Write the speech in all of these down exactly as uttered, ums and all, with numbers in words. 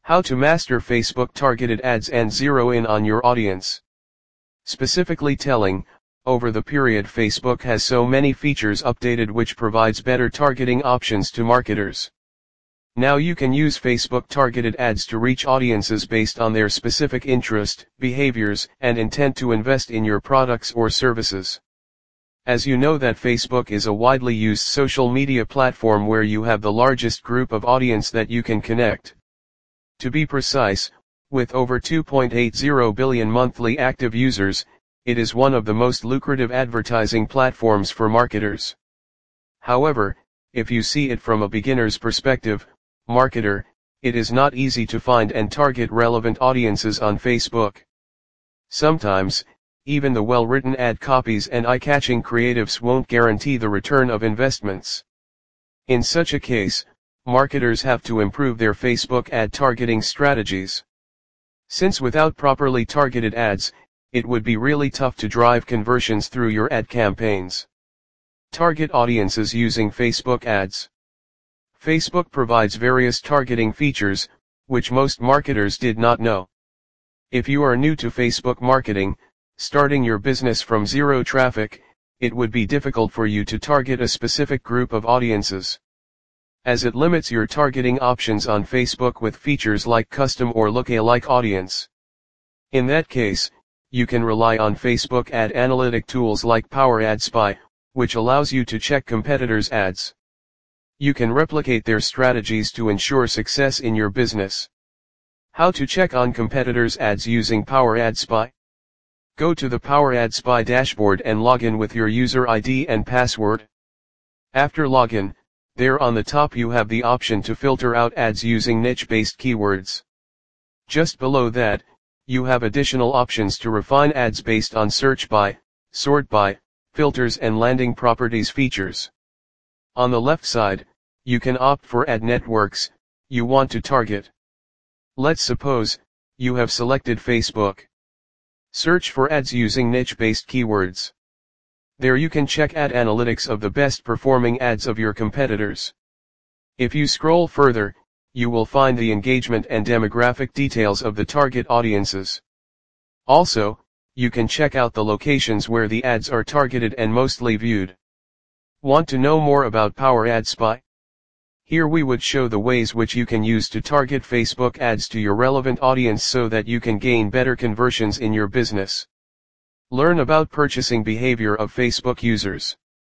How to master Facebook targeted ads and zero in on your audience. Specifically telling, over the period Facebook has so many features updated which provides better targeting options to marketers. Now you can use Facebook targeted ads to reach audiences based on their specific interest, behaviors, and intent to invest in your products or services. As you know that Facebook is a widely used social media platform where you have the largest group of audience that you can connect. To be precise, with over two point eight zero billion monthly active users, it is one of the most lucrative advertising platforms for marketers. However, if you see it from a beginner's perspective, marketer, it is not easy to find and target relevant audiences on Facebook. Sometimes, even the well-written ad copies and eye-catching creatives won't guarantee the return of investments. In such a case, marketers have to improve their Facebook ad targeting strategies. Since without properly targeted ads, it would be really tough to drive conversions through your ad campaigns. Target audiences using Facebook ads. Facebook provides various targeting features, which most marketers did not know. If you are new to Facebook marketing, starting your business from zero traffic, it would be difficult for you to target a specific group of audiences, as it limits your targeting options on Facebook with features like custom or lookalike audience. In that case, you can rely on Facebook ad analytic tools like Power Ad Spy, which allows you to check competitors' ads. You can replicate their strategies to ensure success in your business. How to check on competitors' ads using Power Ad Spy? Go to the Power Ad Spy dashboard and log in with your user I D and password. After login, there on the top you have the option to filter out ads using niche-based keywords. Just below that, you have additional options to refine ads based on search by, sort by, filters and landing properties features. On the left side, you can opt for ad networks you want to target. Let's suppose you have selected Facebook. Search for ads using niche-based keywords. There you can check ad analytics of the best performing ads of your competitors. If you scroll further, you will find the engagement and demographic details of the target audiences. Also, you can check out the locations where the ads are targeted and mostly viewed. Want to know more about Power Ad Spy? Here we would show the ways which you can use to target Facebook ads to your relevant audience so that you can gain better conversions in your business. Learn about purchasing behavior of Facebook users.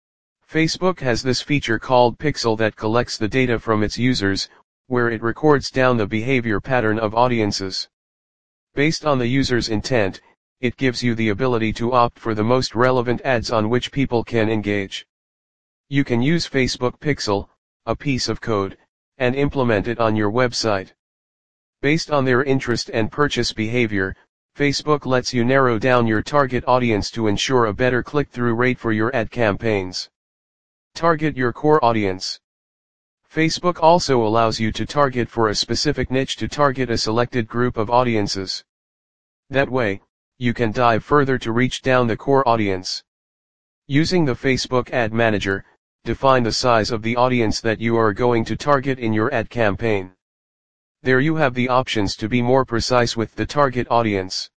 Facebook has this feature called Pixel that collects the data from its users, where it records down the behavior pattern of audiences. Based on the user's intent, it gives you the ability to opt for the most relevant ads on which people can engage. You can use Facebook Pixel, a piece of code, and implement it on your website. Based on their interest and purchase behavior, Facebook lets you narrow down your target audience to ensure a better click-through rate for your ad campaigns. Target your core audience. Facebook also allows you to target for a specific niche to target a selected group of audiences. That way, you can dive further to reach down the core audience. Using the Facebook Ad Manager, define the size of the audience that you are going to target in your ad campaign. There you have the options to be more precise with the target audience,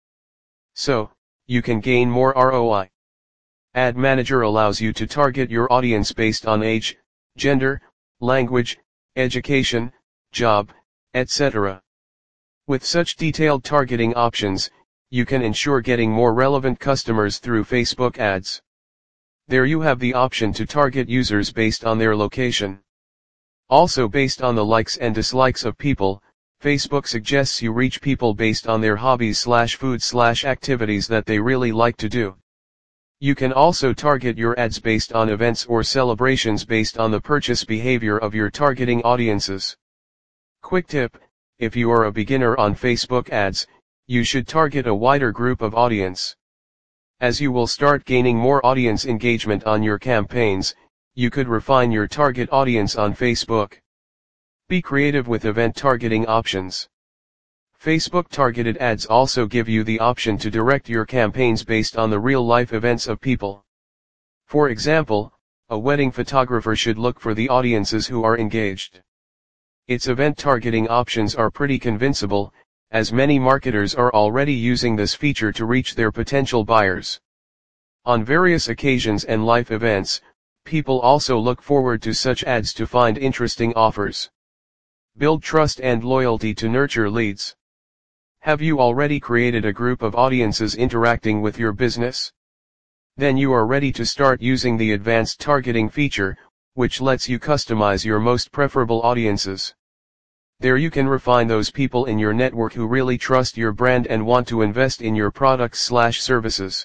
so you can gain more R O I. Ad Manager allows you to target your audience based on age, gender, language, education, job, et cetera. With such detailed targeting options, you can ensure getting more relevant customers through Facebook ads. There you have the option to target users based on their location. Also based on the likes and dislikes of people, Facebook suggests you reach people based on their hobbies slash food slash activities that they really like to do. You can also target your ads based on events or celebrations based on the purchase behavior of your targeting audiences. Quick tip, if you are a beginner on Facebook ads, you should target a wider group of audience. As you will start gaining more audience engagement on your campaigns, you could refine your target audience on Facebook. Be creative with event targeting options. Facebook targeted ads also give you the option to direct your campaigns based on the real-life events of people. For example, a wedding photographer should look for the audiences who are engaged. Its event targeting options are pretty convincible, as many marketers are already using this feature to reach their potential buyers. On various occasions and life events, people also look forward to such ads to find interesting offers. Build trust and loyalty to nurture leads. Have you already created a group of audiences interacting with your business? Then you are ready to start using the advanced targeting feature, which lets you customize your most preferable audiences. There you can refine those people in your network who really trust your brand and want to invest in your products slash services.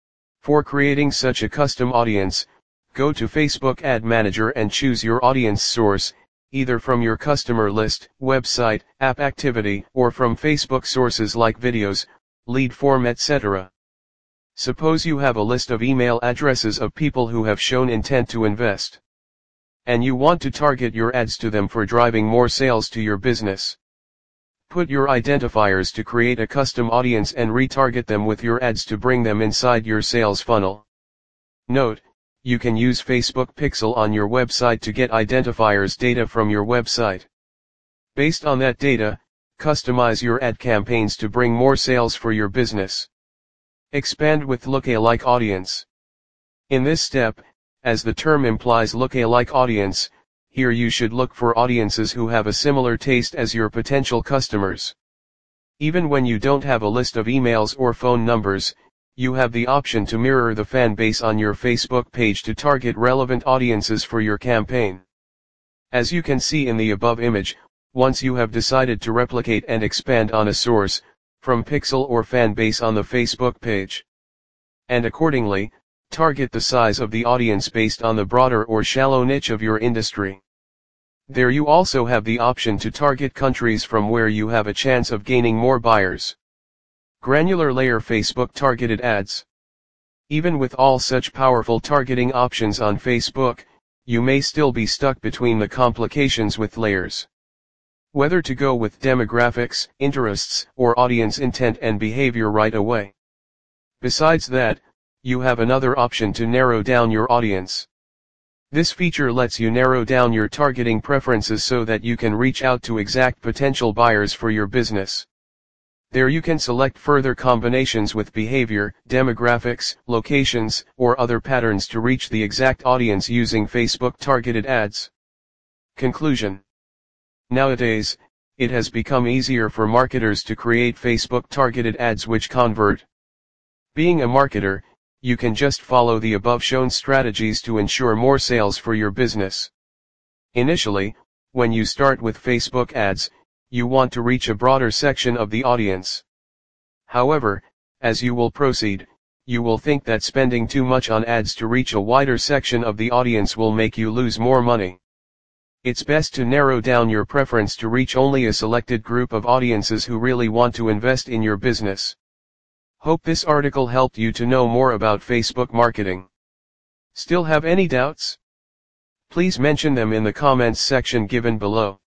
For creating such a custom audience, go to Facebook Ad Manager and choose your audience source, either from your customer list, website, app activity, or from Facebook sources like videos, lead form, et cetera. Suppose you have a list of email addresses of people who have shown intent to invest, and you want to target your ads to them for driving more sales to your business. Put your identifiers to create a custom audience and retarget them with your ads to bring them inside your sales funnel. Note, you can use Facebook Pixel on your website to get identifiers data from your website. Based on that data, customize your ad campaigns to bring more sales for your business. Expand with lookalike audience. In this step, as the term implies lookalike audience, here you should look for audiences who have a similar taste as your potential customers. Even when you don't have a list of emails or phone numbers, you have the option to mirror the fan base on your Facebook page to target relevant audiences for your campaign. As you can see in the above image, once you have decided to replicate and expand on a source, from pixel or fan base on the Facebook page, and accordingly, target the size of the audience based on the broader or shallow niche of your industry. There you also have the option to target countries from where you have a chance of gaining more buyers. Granular layer Facebook targeted ads. Even with all such powerful targeting options on Facebook, you may still be stuck between the complications with layers. Whether to go with demographics, interests, or audience intent and behavior right away. Besides that, you have another option to narrow down your audience. This feature lets you narrow down your targeting preferences so that you can reach out to exact potential buyers for your business. There you can select further combinations with behavior, demographics, locations, or other patterns to reach the exact audience using Facebook targeted ads. Conclusion. Nowadays, it has become easier for marketers to create Facebook targeted ads which convert. Being a marketer, you can just follow the above shown strategies to ensure more sales for your business. Initially, when you start with Facebook ads, you want to reach a broader section of the audience. However, as you will proceed, you will think that spending too much on ads to reach a wider section of the audience will make you lose more money. It's best to narrow down your preference to reach only a selected group of audiences who really want to invest in your business. Hope this article helped you to know more about Facebook marketing. Still have any doubts? Please mention them in the comments section given below.